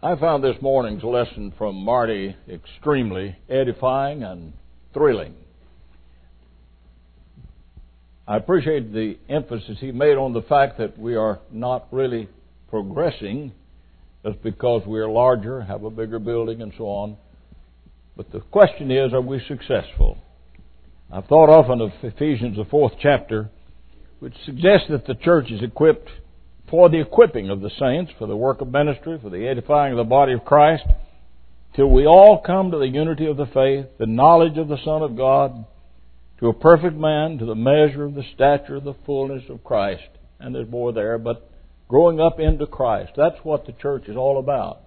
I found this morning's lesson from Marty extremely edifying and thrilling. I appreciate the emphasis he made on the fact that we are not really progressing just because we are larger, have a bigger building, and so on. But the question is, are we successful? I've thought often of Ephesians, the 4th chapter, which suggests that the church is equipped for the equipping of the saints, for the work of ministry, for the edifying of the body of Christ, till we all come to the unity of the faith, the knowledge of the Son of God, to a perfect man, to the measure of the stature of the fullness of Christ. And there's more there, but growing up into Christ. That's what the church is all about.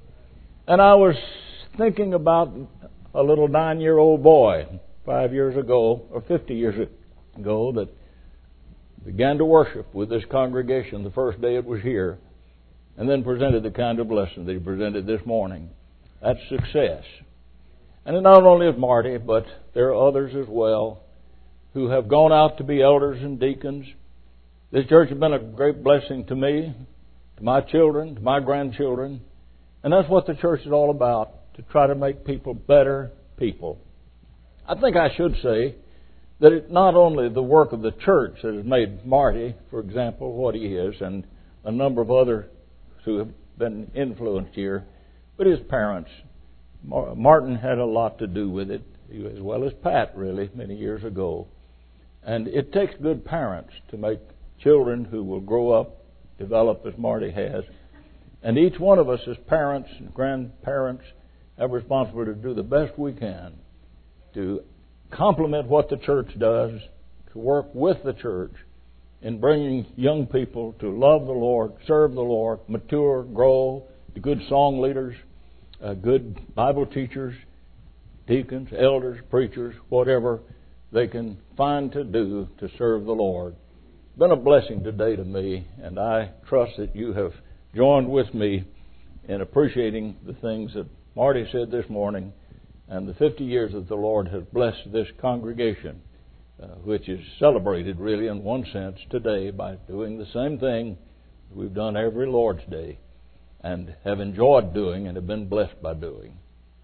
And I was thinking about a little 9-year-old boy 5 years ago, or 50 years ago, that began to worship with this congregation the first day it was here, and then presented the kind of lesson that he presented this morning. That's success. And it not only is Marty, but there are others as well who have gone out to be elders and deacons. This church has been a great blessing to me, to my children, to my grandchildren. And that's what the church is all about, to try to make people better people. I think I should say that it's not only the work of the church that has made Marty, for example, what he is, and a number of others who have been influenced here, but his parents. Martin had a lot to do with it, as well as Pat, really, many years ago. And it takes good parents to make children who will grow up, develop as Marty has. And each one of us as parents and grandparents have responsibility to do the best we can to complement what the church does, to work with the church in bringing young people to love the Lord, serve the Lord, mature, grow, be good song leaders, good Bible teachers, deacons, elders, preachers, whatever they can find to do to serve the Lord. It's been a blessing today to me, and I trust that you have joined with me in appreciating the things that Marty said this morning and the 50 years that the Lord has blessed this congregation, which is celebrated really in one sense today by doing the same thing we've done every Lord's Day and have enjoyed doing and have been blessed by doing.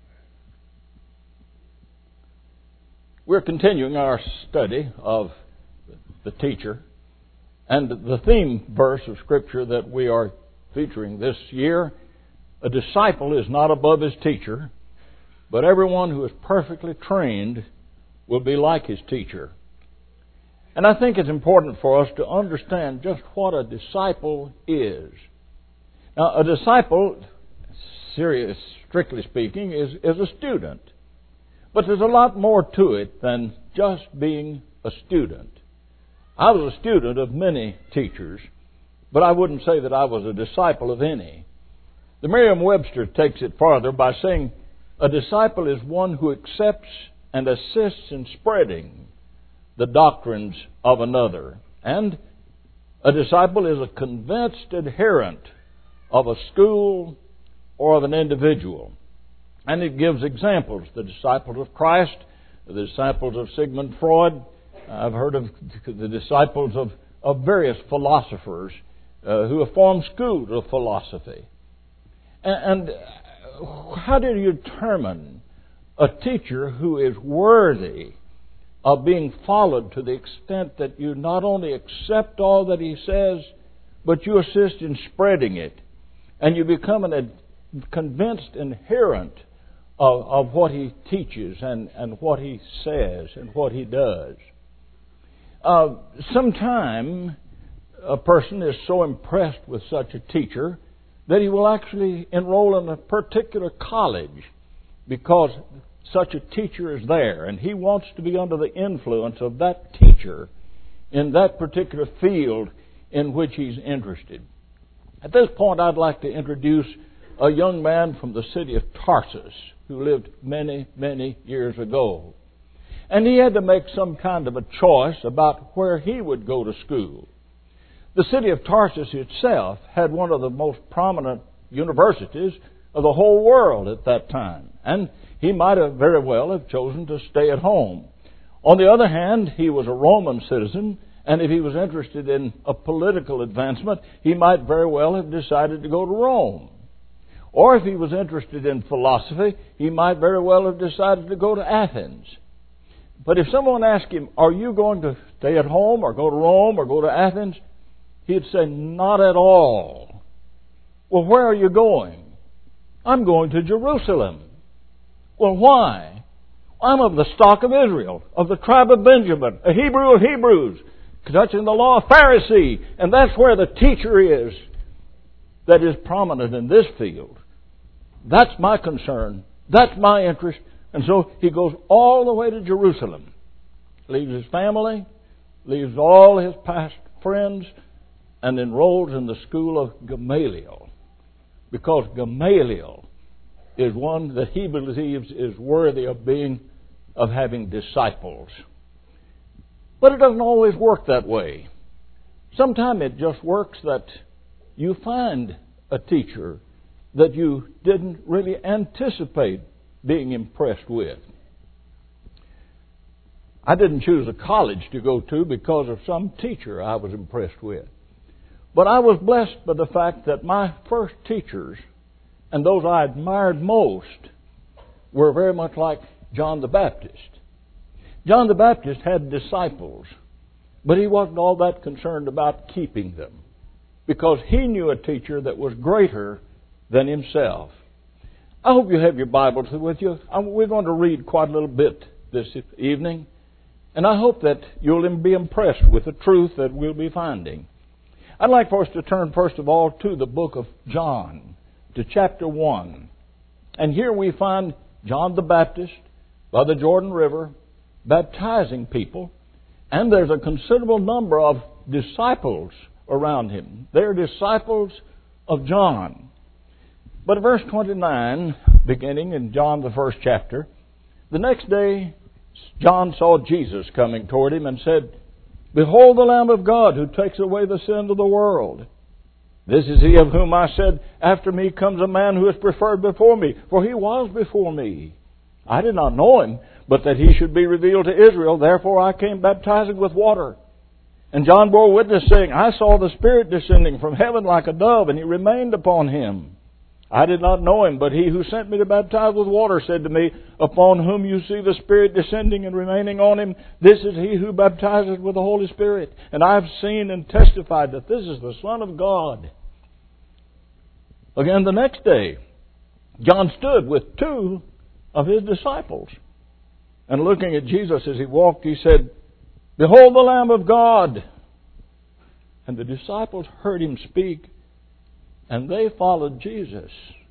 We're continuing our study of the teacher, and the theme verse of Scripture that we are featuring this year, a disciple is not above his teacher, but everyone who is perfectly trained will be like his teacher. And I think it's important for us to understand just what a disciple is. Now, a disciple, strictly speaking, is a student. But there's a lot more to it than just being a student. I was a student of many teachers, but I wouldn't say that I was a disciple of any. The Merriam-Webster takes it farther by saying a disciple is one who accepts and assists in spreading the doctrines of another. And a disciple is a convinced adherent of a school or of an individual. And it gives examples. The disciples of Christ, the disciples of Sigmund Freud. I've heard of the disciples of various philosophers who have formed schools of philosophy. And how do you determine a teacher who is worthy of being followed to the extent that you not only accept all that he says, but you assist in spreading it, and you become a convinced adherent of what he teaches and what he says and what he does? Sometime a person is so impressed with such a teacher that he will actually enroll in a particular college because such a teacher is there, and he wants to be under the influence of that teacher in that particular field in which he's interested. At this point, I'd like to introduce a young man from the city of Tarsus who lived many, many years ago. And he had to make some kind of a choice about where he would go to school. The city of Tarsus itself had one of the most prominent universities of the whole world at that time. And he might have very well have chosen to stay at home. On the other hand, he was a Roman citizen, and if he was interested in a political advancement, he might very well have decided to go to Rome. Or if he was interested in philosophy, he might very well have decided to go to Athens. But if someone asked him, are you going to stay at home or go to Rome or go to Athens? He'd say, not at all. Well, where are you going? I'm going to Jerusalem. Well, why? I'm of the stock of Israel, of the tribe of Benjamin, a Hebrew of Hebrews, touching the law, a Pharisee. And that's where the teacher is that is prominent in this field. That's my concern. That's my interest. And so he goes all the way to Jerusalem. Leaves his family, leaves all his past friends, and enrolls in the school of Gamaliel. Because Gamaliel is one that he believes is worthy of having disciples. But it doesn't always work that way. Sometimes it just works that you find a teacher that you didn't really anticipate being impressed with. I didn't choose a college to go to because of some teacher I was impressed with. But I was blessed by the fact that my first teachers, and those I admired most, were very much like John the Baptist. John the Baptist had disciples, but he wasn't all that concerned about keeping them, because he knew a teacher that was greater than himself. I hope you have your Bibles with you. We're going to read quite a little bit this evening, and I hope that you'll be impressed with the truth that we'll be finding. I'd like for us to turn first of all to the book of John, to chapter 1. And here we find John the Baptist by the Jordan River baptizing people, and there's a considerable number of disciples around him. They're disciples of John. But verse 29, beginning in John the first chapter, the next day John saw Jesus coming toward him and said, Behold the Lamb of God who takes away the sin of the world. This is he of whom I said, After me comes a man who is preferred before me, for he was before me. I did not know him, but that he should be revealed to Israel. Therefore I came baptizing with water. And John bore witness, saying, I saw the Spirit descending from heaven like a dove, and he remained upon him. I did not know him, but he who sent me to baptize with water said to me, Upon whom you see the Spirit descending and remaining on him, this is he who baptizes with the Holy Spirit. And I have seen and testified that this is the Son of God. Again the next day, John stood with two of his disciples. And looking at Jesus as he walked, he said, Behold the Lamb of God. And the disciples heard him speak, and they followed Jesus.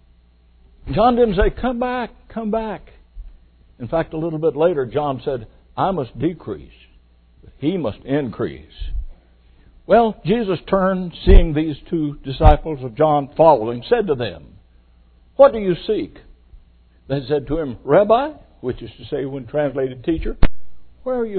John didn't say, Come back, come back. In fact, a little bit later, John said, I must decrease, but he must increase. Well, Jesus turned, seeing these two disciples of John following, said to them, What do you seek? They said to him, Rabbi, which is to say, when translated, teacher, where are you?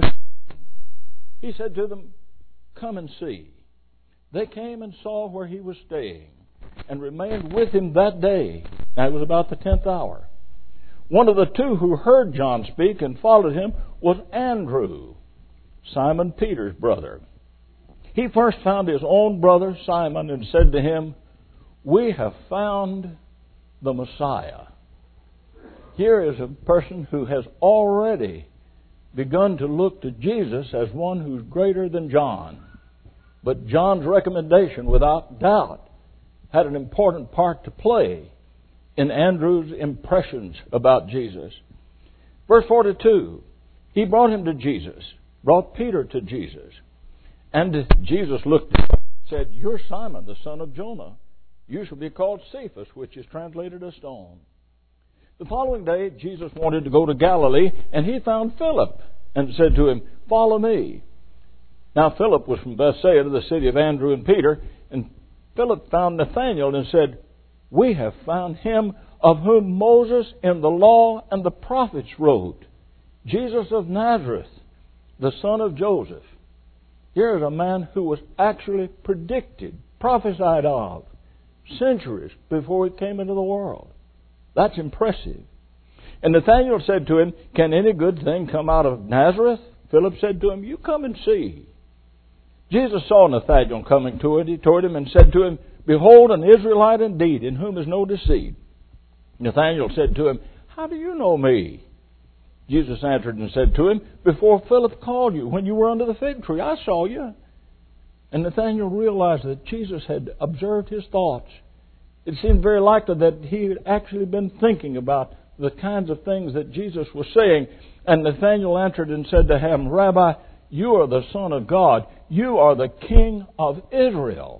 He said to them, Come and see. They came and saw where he was staying, and remained with him that day. Now it was about the 10th hour. One of the two who heard John speak and followed him was Andrew, Simon Peter's brother. He first found his own brother Simon and said to him, We have found the Messiah. Here is a person who has already begun to look to Jesus as one who's greater than John. But John's recommendation, without doubt, had an important part to play in Andrew's impressions about Jesus. Verse 42, he brought him to Jesus, brought Peter to Jesus. And Jesus looked at him and said, You're Simon, the son of Jonah. You shall be called Cephas, which is translated a stone. The following day, Jesus wanted to go to Galilee, and he found Philip and said to him, Follow me. Now Philip was from Bethsaida, the city of Andrew and Peter, and Philip found Nathanael and said, We have found him of whom Moses in the law and the prophets wrote, Jesus of Nazareth, the son of Joseph. Here is a man who was actually predicted, prophesied of, centuries before he came into the world. That's impressive. And Nathanael said to him, Can any good thing come out of Nazareth? Philip said to him, You come and see. Jesus saw Nathanael coming toward him and said to him, Behold, an Israelite indeed, in whom is no deceit. Nathanael said to him, "How do you know me?" Jesus answered and said to him, "Before Philip called you, when you were under the fig tree, I saw you." And Nathanael realized that Jesus had observed his thoughts. It seemed very likely that he had actually been thinking about the kinds of things that Jesus was saying. And Nathanael answered and said to him, "Rabbi, you are the Son of God. You are the King of Israel."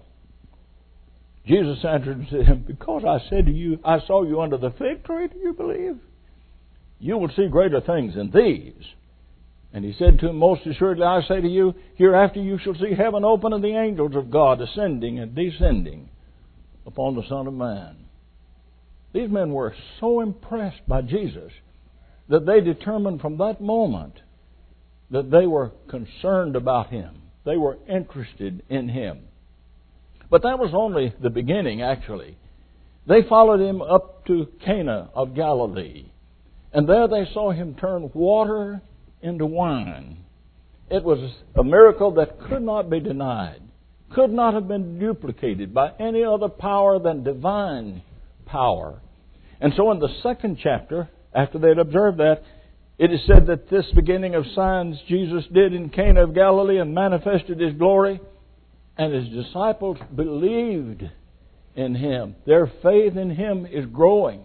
Jesus answered and said to him, "Because I said to you, I saw you under the fig tree, do you believe? You will see greater things than these." And he said to him, "Most assuredly I say to you, hereafter you shall see heaven open and the angels of God ascending and descending upon the Son of Man." These men were so impressed by Jesus that they determined from that moment that they were concerned about Him. They were interested in Him. But that was only the beginning, actually. They followed Him up to Cana of Galilee. And there they saw Him turn water into wine. It was a miracle that could not be denied, could not have been duplicated by any other power than divine power. And so in the second chapter, after they had observed that, it is said that this beginning of signs Jesus did in Cana of Galilee and manifested His glory, and His disciples believed in Him. Their faith in Him is growing.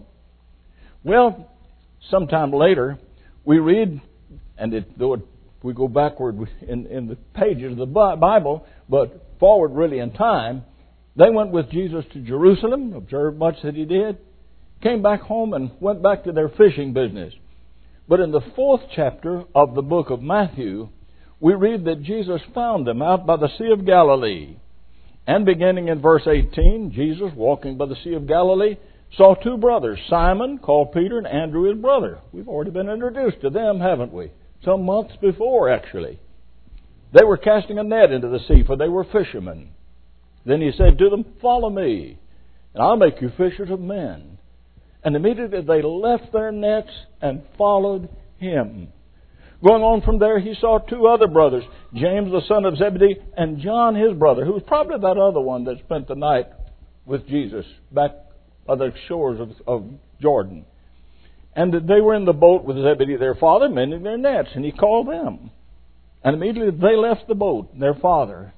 Well, sometime later, we read, and we go backward in the pages of the Bible, but forward really in time, they went with Jesus to Jerusalem, observed much that He did, came back home and went back to their fishing business. But in the 4th chapter of the book of Matthew, we read that Jesus found them out by the Sea of Galilee. And beginning in verse 18, Jesus, walking by the Sea of Galilee, saw two brothers, Simon, called Peter, and Andrew his brother. We've already been introduced to them, haven't we? Some months before, actually. They were casting a net into the sea, for they were fishermen. Then He said to them, "Follow me, and I'll make you fishers of men." And immediately they left their nets and followed Him. Going on from there, He saw two other brothers, James the son of Zebedee and John his brother, who was probably that other one that spent the night with Jesus back on the shores of Jordan. And they were in the boat with Zebedee their father, mending their nets, and He called them. And immediately they left the boat, their father,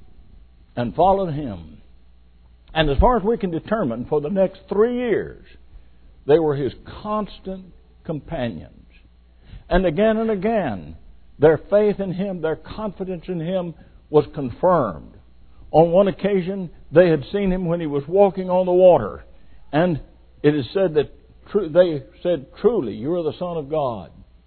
and followed Him. And as far as we can determine, for the next 3 years, they were His constant companions. And again, their faith in Him, their confidence in Him was confirmed. On one occasion, they had seen Him when He was walking on the water. And it is said that they said, "Truly, you are the Son of God."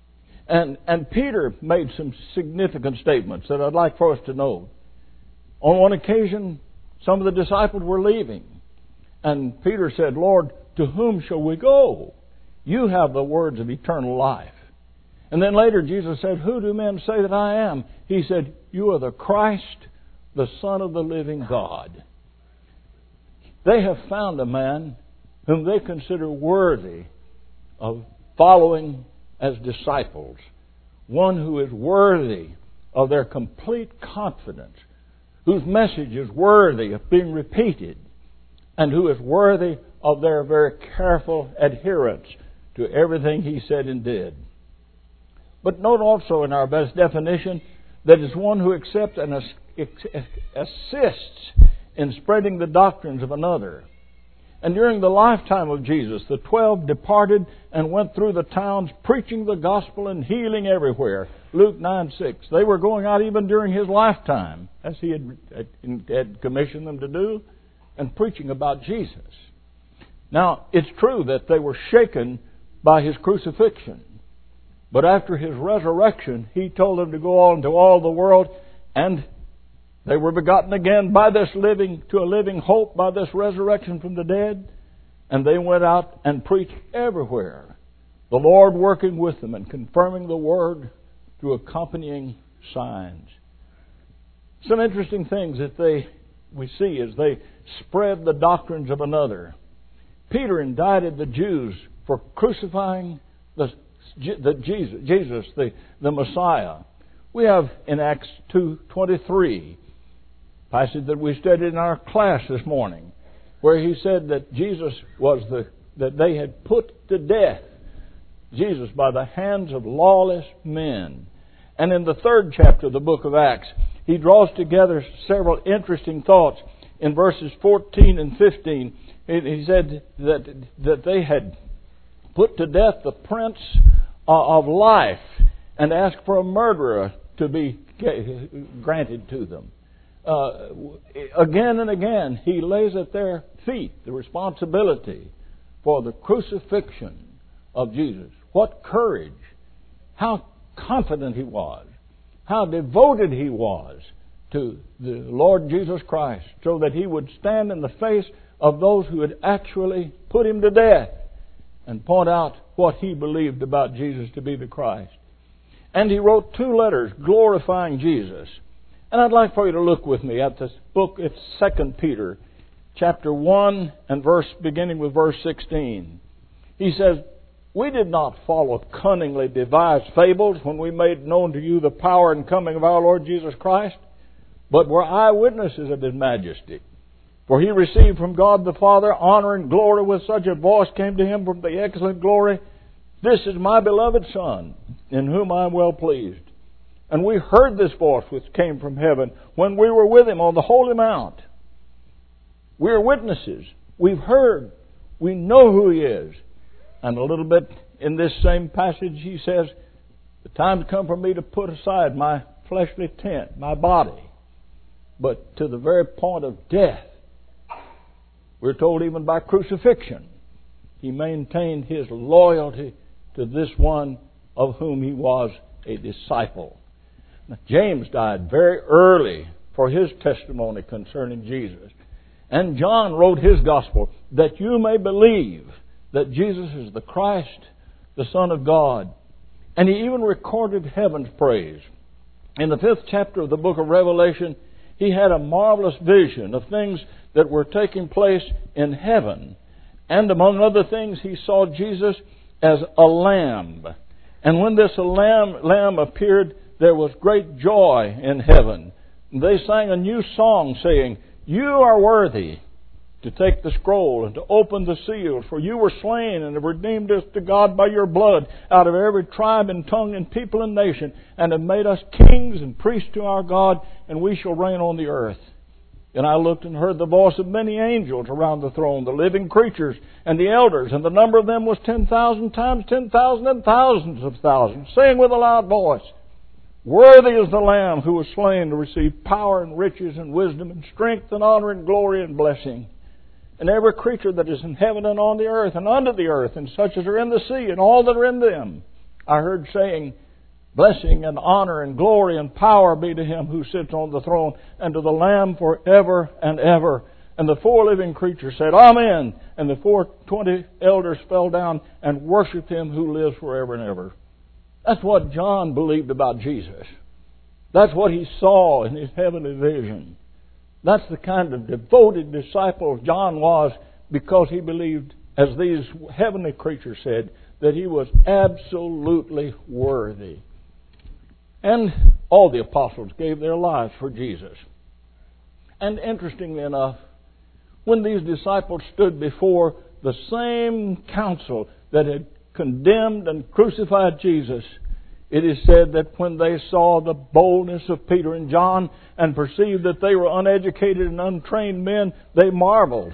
And Peter made some significant statements that I'd like for us to know. On one occasion, some of the disciples were leaving. And Peter said, "Lord, to whom shall we go? You have the words of eternal life." And then later Jesus said, "Who do men say that I am?" He said, "You are the Christ, the Son of the living God." They have found a man whom they consider worthy of following as disciples. One who is worthy of their complete confidence, whose message is worthy of being repeated, and who is worthy of their very careful adherence to everything He said and did. But note also in our best definition that it's one who accepts and assists in spreading the doctrines of another. And during the lifetime of Jesus, the 12 departed and went through the towns preaching the gospel and healing everywhere. Luke 9:6. They were going out even during His lifetime, as He had commissioned them to do, and preaching about Jesus. Now, it's true that they were shaken by His crucifixion. But after His resurrection, He told them to go on into all the world, and they were begotten again by this to a living hope, by this resurrection from the dead. And they went out and preached everywhere, the Lord working with them and confirming the Word through accompanying signs. Some interesting things that we see as they spread the doctrines of another. Peter indicted the Jews for crucifying Jesus, the Messiah. We have in Acts 2:23, passage that we studied in our class this morning, where he said that Jesus was the that they had put to death Jesus by the hands of lawless men. And in the 3rd chapter of the book of Acts, he draws together several interesting thoughts. In verses 14 and 15, he said that they had put to death the Prince of Life and asked for a murderer to be granted to them. Again and again, he lays at their feet the responsibility for the crucifixion of Jesus. What courage! How confident he was! How devoted he was to the Lord Jesus Christ, so that he would stand in the face of those who had actually put him to death and point out what he believed about Jesus to be the Christ. And he wrote 2 letters glorifying Jesus. And I'd like for you to look with me at this book. It's 2 Peter, chapter 1, and beginning with verse 16. He says, "We did not follow cunningly devised fables when we made known to you the power and coming of our Lord Jesus Christ, but were eyewitnesses of His majesty. For He received from God the Father honor and glory, with such a voice came to Him from the excellent glory, 'This is my beloved Son, in whom I am well pleased.' And we heard this voice which came from heaven when we were with Him on the Holy Mount." We are witnesses. We've heard. We know who He is. And a little bit in this same passage he says, "The time's come for me to put aside my fleshly tent, my body." But to the very point of death, we're told even by crucifixion, he maintained his loyalty to this one of whom he was a disciple. Now, James died very early for his testimony concerning Jesus. And John wrote his gospel, that you may believe that Jesus is the Christ, the Son of God. And he even recorded heaven's praise. In the 5th chapter of the book of Revelation, he had a marvelous vision of things that were taking place in heaven. And among other things, he saw Jesus as a lamb. And when this lamb appeared, there was great joy in heaven. They sang a new song saying, "You are worthy to take the scroll and to open the seals, for you were slain and have redeemed us to God by your blood out of every tribe and tongue and people and nation, and have made us kings and priests to our God, and we shall reign on the earth." And I looked and heard the voice of many angels around the throne, the living creatures and the elders, and the number of them was 10,000 times 10,000 and thousands of thousands, saying with a loud voice, "Worthy is the Lamb who was slain to receive power and riches and wisdom and strength and honor and glory and blessing. And every creature that is in heaven and on the earth and under the earth, and such as are in the sea, and all that are in them, I heard saying, Blessing and honor and glory and power be to Him who sits on the throne, and to the Lamb forever and ever." And the 4 living creatures said, "Amen." And the 24 elders fell down and worshipped Him who lives forever and ever. That's what John believed about Jesus. That's what he saw in his heavenly vision. That's the kind of devoted disciple John was, because he believed, as these heavenly creatures said, that he was absolutely worthy. And all the apostles gave their lives for Jesus. And interestingly enough, when these disciples stood before the same council that had condemned and crucified Jesus, it is said that when they saw the boldness of Peter and John and perceived that they were uneducated and untrained men, they marveled.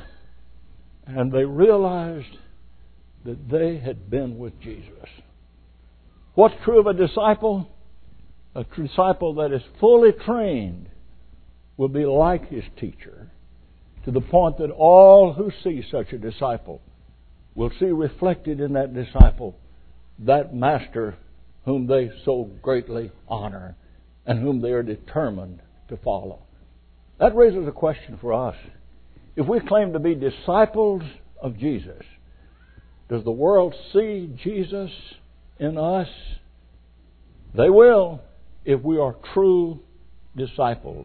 And they realized that they had been with Jesus. What's true of a disciple? A disciple that is fully trained will be like his teacher, to the point that all who see such a disciple will see reflected in that disciple that master whom they so greatly honor and whom they are determined to follow. That raises a question for us. If we claim to be disciples of Jesus, does the world see Jesus in us? They will, if we are true disciples.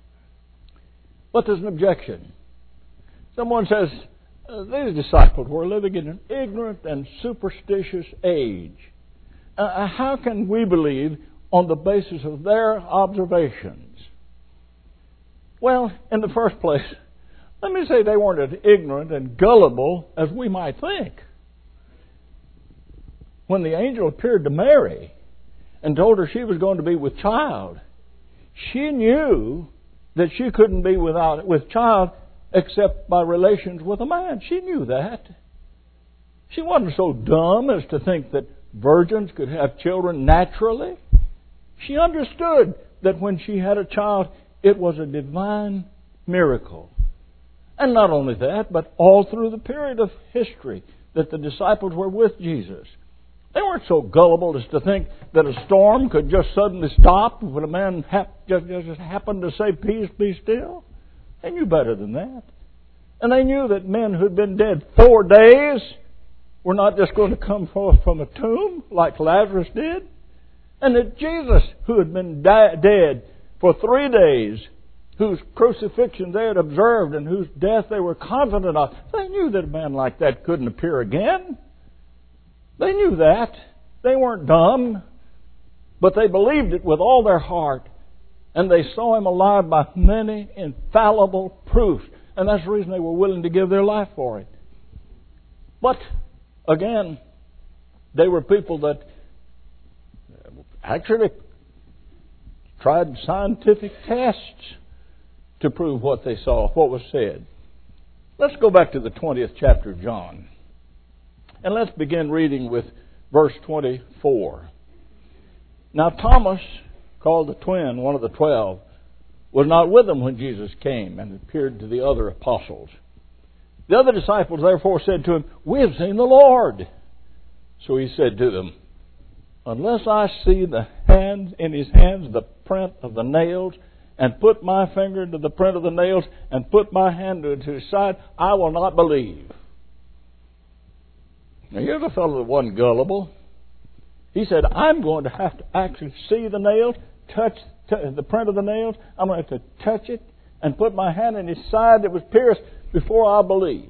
But there's an objection. Someone says, these disciples were living in an ignorant and superstitious age. How can we believe on the basis of their observations? Well, in the first place, Let me say they weren't as ignorant and gullible as we might think. When the angel appeared to Mary and told her she was going to be with child, she knew that she couldn't be with child except by relations with a man. She knew that. She wasn't so dumb as to think that virgins could have children naturally. She understood that when she had a child, it was a divine miracle. And not only that, but all through the period of history that the disciples were with Jesus, they weren't so gullible as to think that a storm could just suddenly stop when a man just happened to say, "Peace, be still." They knew better than that. And they knew that men who'd been dead 4 days were not just going to come forth from a tomb like Lazarus did. And that Jesus, who had been dead for 3 days, whose crucifixion they had observed and whose death they were confident of, they knew that a man like that couldn't appear again. They knew that. They weren't dumb, but they believed it with all their heart. And they saw Him alive by many infallible proofs. And that's the reason they were willing to give their life for it. But, again, they were people that actually tried scientific tests to prove what they saw, what was said. Let's go back to the 20th chapter of John. And let's begin reading with verse 24. Now Thomas, called the twin, one of the 12, was not with them when Jesus came and appeared to the other apostles. The other disciples therefore said to Him, "We have seen the Lord." So He said to them, "Unless I see the hands in His hands, the print of the nails, and put my finger into the print of the nails, and put my hand into His side, I will not believe." Now here's a fellow that wasn't gullible. He said, "I'm going to have to actually see the nails, touch the print of the nails. I'm going to have to touch it and put my hand in His side that was pierced before I believe."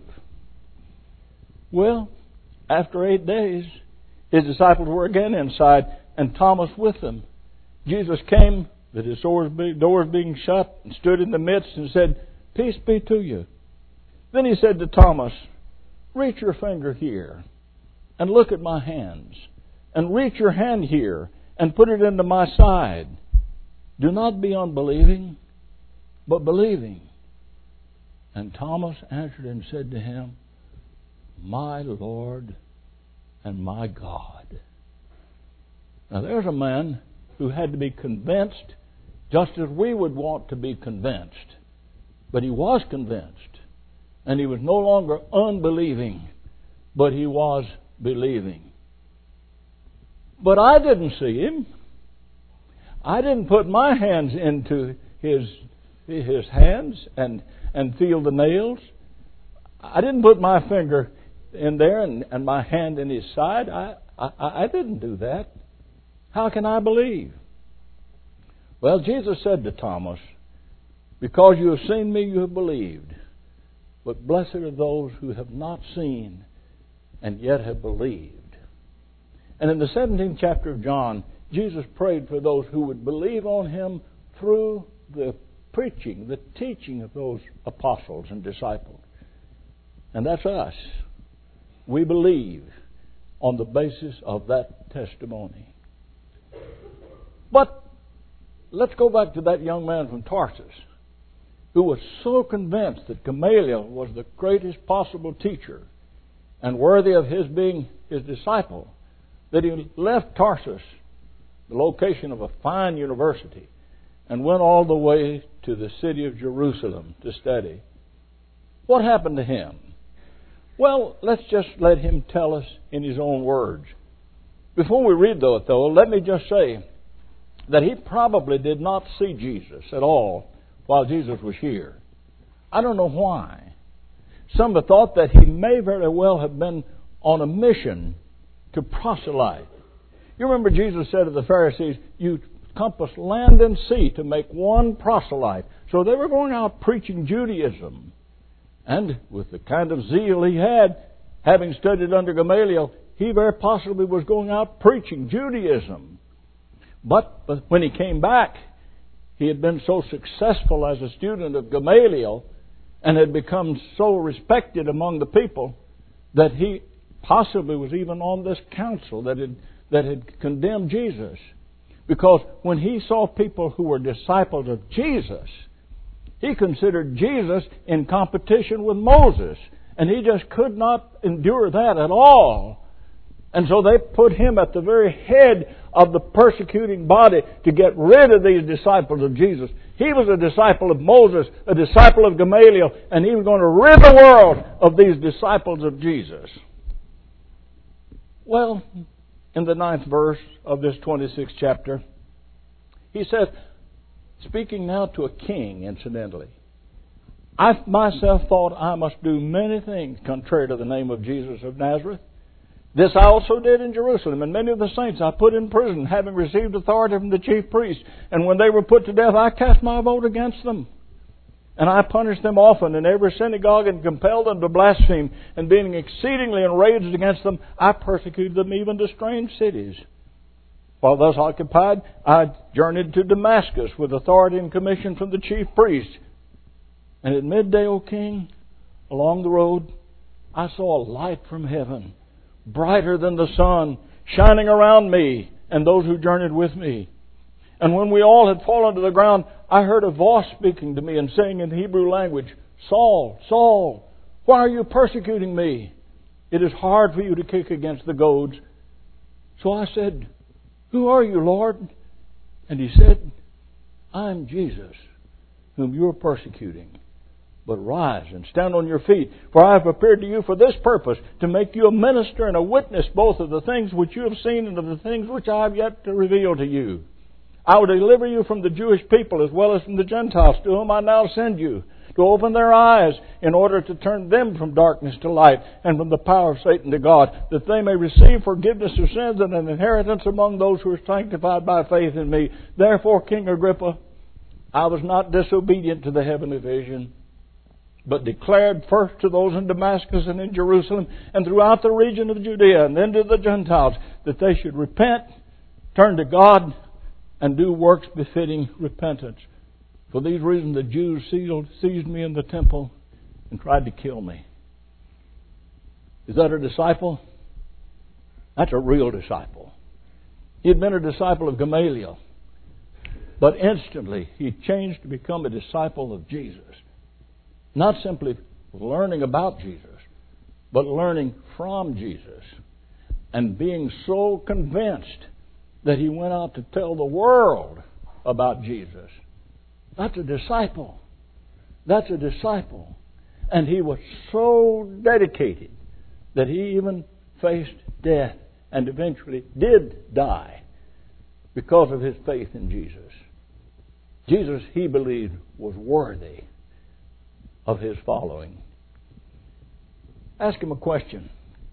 Well, after 8 days, His disciples were again inside, and Thomas with them. Jesus came, that His doors being shut, and stood in the midst and said, "Peace be to you." Then He said to Thomas, "Reach your finger here, and look at my hands, and reach your hand here, and put it into my side. Do not be unbelieving, but believing." And Thomas answered and said to Him, "My Lord and my God." Now there's a man who had to be convinced just as we would want to be convinced. But he was convinced. And he was no longer unbelieving, but he was believing. But I didn't see Him. I didn't put my hands into His hands and feel the nails. I didn't put my finger in there and my hand in His side. I didn't do that. How can I believe? Well, Jesus said to Thomas, "Because you have seen Me, you have believed. But blessed are those who have not seen and yet have believed." And in the 17th chapter of John, Jesus prayed for those who would believe on Him through the preaching, the teaching of those apostles and disciples. And that's us. We believe on the basis of that testimony. But let's go back to that young man from Tarsus who was so convinced that Gamaliel was the greatest possible teacher and worthy of his being his disciple, that he left Tarsus, the location of a fine university, and went all the way to the city of Jerusalem to study. What happened to him? Well, let's just let him tell us in his own words. Before we read though, let me just say that he probably did not see Jesus at all while Jesus was here. I don't know why. Some have thought that he may very well have been on a mission to proselyte. You remember Jesus said to the Pharisees, "You compass land and sea to make one proselyte." So they were going out preaching Judaism. And with the kind of zeal he had, having studied under Gamaliel, he very possibly was going out preaching Judaism. But when he came back, he had been so successful as a student of Gamaliel and had become so respected among the people that he possibly was even on this council that had condemned Jesus. Because when he saw people who were disciples of Jesus, he considered Jesus in competition with Moses. And he just could not endure that at all. And so they put him at the very head of the persecuting body to get rid of these disciples of Jesus. He was a disciple of Moses, a disciple of Gamaliel, and he was going to rid the world of these disciples of Jesus. Well, in the 9th verse of this 26th chapter, he says, speaking now to a king, incidentally, I myself thought I must do many things contrary to the name of Jesus of Nazareth. This I also did in Jerusalem, and many of the saints I put in prison, having received authority from the chief priests. And when they were put to death, I cast my vote against them. And I punished them often in every synagogue and compelled them to blaspheme. And being exceedingly enraged against them, I persecuted them even to strange cities. While thus occupied, I journeyed to Damascus with authority and commission from the chief priests. And at midday, O king, along the road, I saw a light from heaven, brighter than the sun, shining around me and those who journeyed with me. And when we all had fallen to the ground, I heard a voice speaking to me and saying in the Hebrew language, Saul, Saul, why are you persecuting me? It is hard for you to kick against the goads. So I said, Who are you, Lord? And he said, I am Jesus, whom you are persecuting. But rise and stand on your feet, for I have appeared to you for this purpose, to make you a minister and a witness both of the things which you have seen and of the things which I have yet to reveal to you. I will deliver you from the Jewish people as well as from the Gentiles, to whom I now send you, to open their eyes in order to turn them from darkness to light and from the power of Satan to God, that they may receive forgiveness of sins and an inheritance among those who are sanctified by faith in me. Therefore, King Agrippa, I was not disobedient to the heavenly vision, but declared first to those in Damascus and in Jerusalem and throughout the region of Judea and then to the Gentiles, that they should repent, turn to God, and do works befitting repentance. For these reasons the Jews seized me in the temple and tried to kill me. Is that a disciple? That's a real disciple. He had been a disciple of Gamaliel, but instantly he changed to become a disciple of Jesus. Not simply learning about Jesus, but learning from Jesus. And being so convinced that he went out to tell the world about Jesus. That's a disciple. That's a disciple. And he was so dedicated that he even faced death and eventually did die because of his faith in Jesus. Jesus, he believed, was worthy of his following. Ask him a question.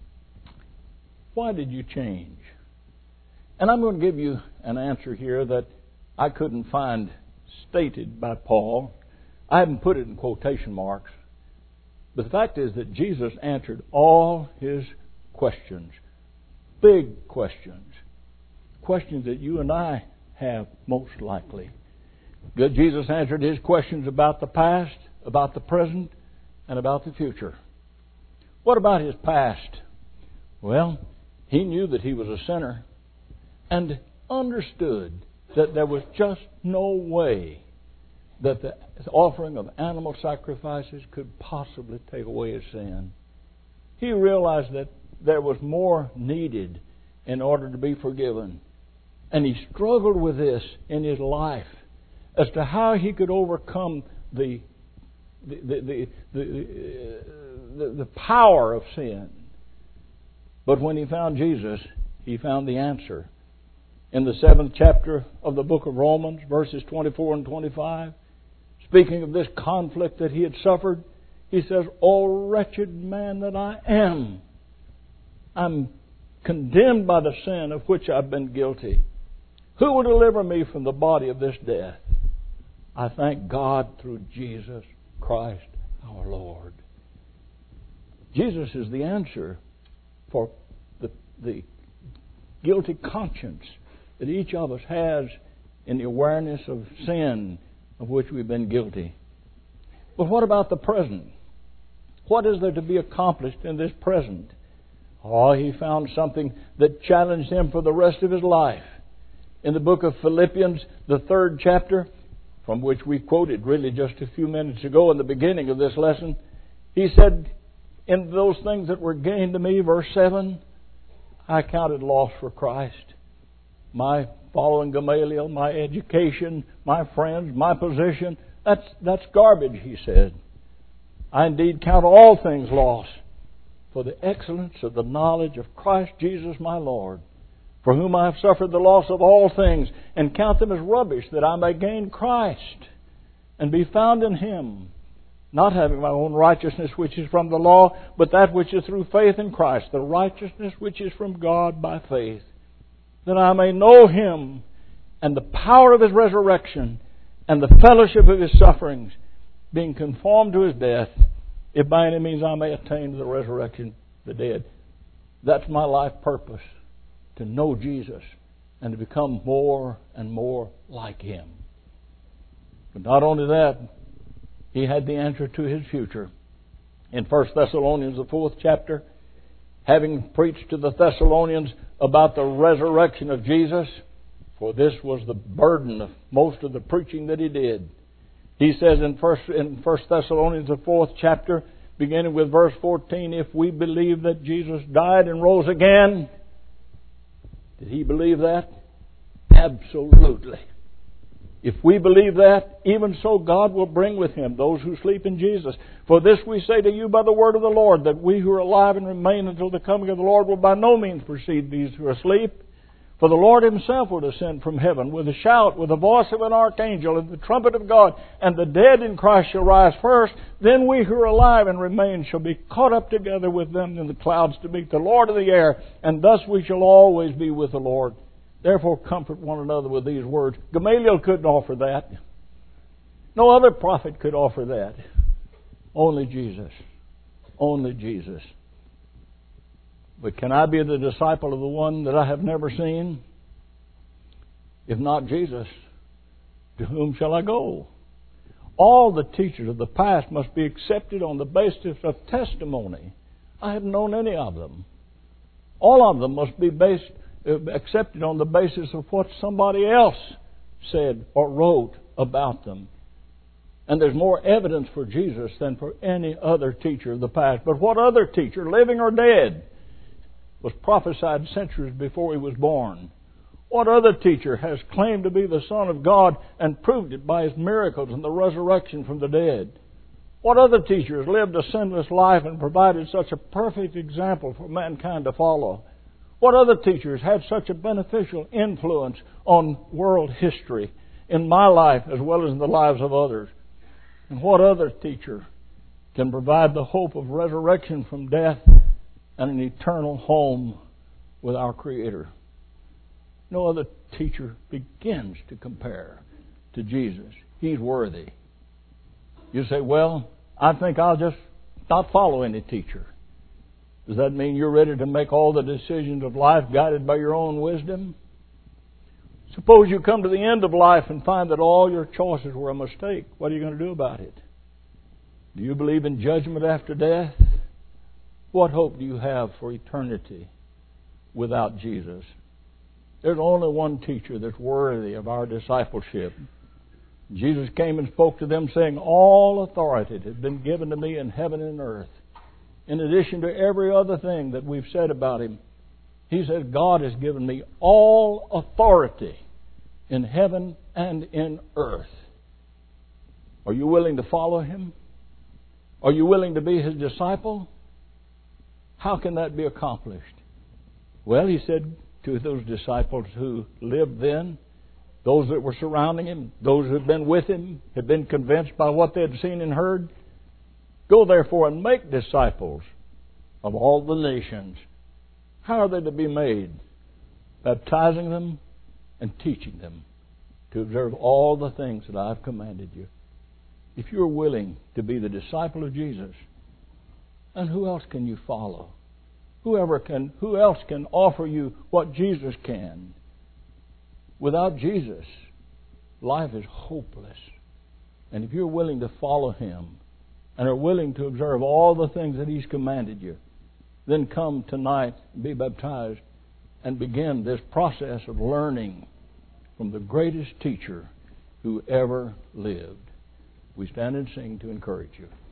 Why did you change? And I'm going to give you an answer here that I couldn't find stated by Paul. I haven't put it in quotation marks. But the fact is that Jesus answered all his questions. Big questions. Questions that you and I have most likely. Jesus answered his questions about the past, about the present, and about the future. What about his past? Well, he knew that he was a sinner and understood that there was just no way that the offering of animal sacrifices could possibly take away his sin. He realized that there was more needed in order to be forgiven. And he struggled with this in his life as to how he could overcome the power of sin. But when he found Jesus, he found the answer. In the 7th chapter of the book of Romans, verses 24 and 25, speaking of this conflict that he had suffered, he says, "O wretched man that I am, I'm condemned by the sin of which I've been guilty. Who will deliver me from the body of this death? I thank God through Jesus Christ our Lord." Jesus is the answer for the guilty conscience that each of us has in the awareness of sin of which we've been guilty. But what about the present? What is there to be accomplished in this present? Oh, he found something that challenged him for the rest of his life. In the book of Philippians, the 3rd chapter, from which we quoted really just a few minutes ago in the beginning of this lesson, he said, in those things that were gained to me, verse 7, I counted loss for Christ. My following Gamaliel, my education, my friends, my position, that's garbage, he said. I indeed count all things loss for the excellence of the knowledge of Christ Jesus my Lord, for whom I have suffered the loss of all things, and count them as rubbish, that I may gain Christ and be found in Him, not having my own righteousness which is from the law, but that which is through faith in Christ, the righteousness which is from God by faith, that I may know Him and the power of His resurrection and the fellowship of His sufferings, being conformed to His death, if by any means I may attain to the resurrection of the dead. That's my life purpose, to know Jesus and to become more and more like Him. But not only that, he had the answer to his future. In 1 Thessalonians, the 4th chapter, having preached to the Thessalonians about the resurrection of Jesus, for this was the burden of most of the preaching that he did, he says in 1 Thessalonians, the 4th chapter, beginning with verse 14, if we believe that Jesus died and rose again, did he believe that? Absolutely. If we believe that, even so God will bring with Him those who sleep in Jesus. For this we say to you by the word of the Lord, that we who are alive and remain until the coming of the Lord will by no means precede these who are asleep. For the Lord Himself will descend from heaven with a shout, with the voice of an archangel, and the trumpet of God, and the dead in Christ shall rise first. Then we who are alive and remain shall be caught up together with them in the clouds to meet the Lord of the air, and thus we shall always be with the Lord. Therefore comfort one another with these words. Gamaliel couldn't offer that. No other prophet could offer that. Only Jesus. Only Jesus. But can I be the disciple of the one that I have never seen? If not Jesus, to whom shall I go? All the teachers of the past must be accepted on the basis of testimony. I haven't known any of them. All of them must be accepted on the basis of what somebody else said or wrote about them. And there's more evidence for Jesus than for any other teacher of the past. But what other teacher, living or dead, was prophesied centuries before he was born? What other teacher has claimed to be the Son of God and proved it by his miracles and the resurrection from the dead? What other teacher has lived a sinless life and provided such a perfect example for mankind to follow? What other teachers had such a beneficial influence on world history, in my life as well as in the lives of others? And what other teacher can provide the hope of resurrection from death and an eternal home with our Creator? No other teacher begins to compare to Jesus. He's worthy. You say, well, I think I'll just not follow any teacher. Does that mean you're ready to make all the decisions of life guided by your own wisdom? Suppose you come to the end of life and find that all your choices were a mistake. What are you going to do about it? Do you believe in judgment after death? What hope do you have for eternity without Jesus? There's only one teacher that's worthy of our discipleship. Jesus came and spoke to them saying, all authority has been given to me in heaven and earth. In addition to every other thing that we've said about Him, He says, God has given me all authority in heaven and in earth. Are you willing to follow Him? Are you willing to be His disciple? How can that be accomplished? Well, He said to those disciples who lived then, those that were surrounding Him, those who had been with Him, had been convinced by what they had seen and heard, go therefore and make disciples of all the nations. How are they to be made? Baptizing them and teaching them to observe all the things that I've commanded you. If you're willing to be the disciple of Jesus, and who else can you follow? Who else can offer you what Jesus can? Without Jesus, life is hopeless. And if you're willing to follow Him, and are willing to observe all the things that He's commanded you, then come tonight and be baptized and begin this process of learning from the greatest teacher who ever lived. We stand and sing to encourage you.